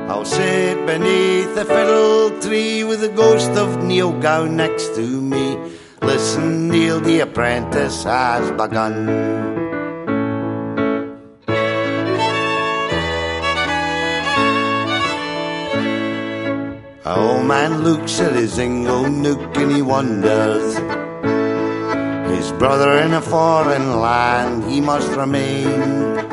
I'll sit beneath the fiddle tree with the ghost of Neil Gow next to me. Listen, Neil, the apprentice has begun. A old man looks at his ingle nook and he wonders, his brother in a foreign land he must remain.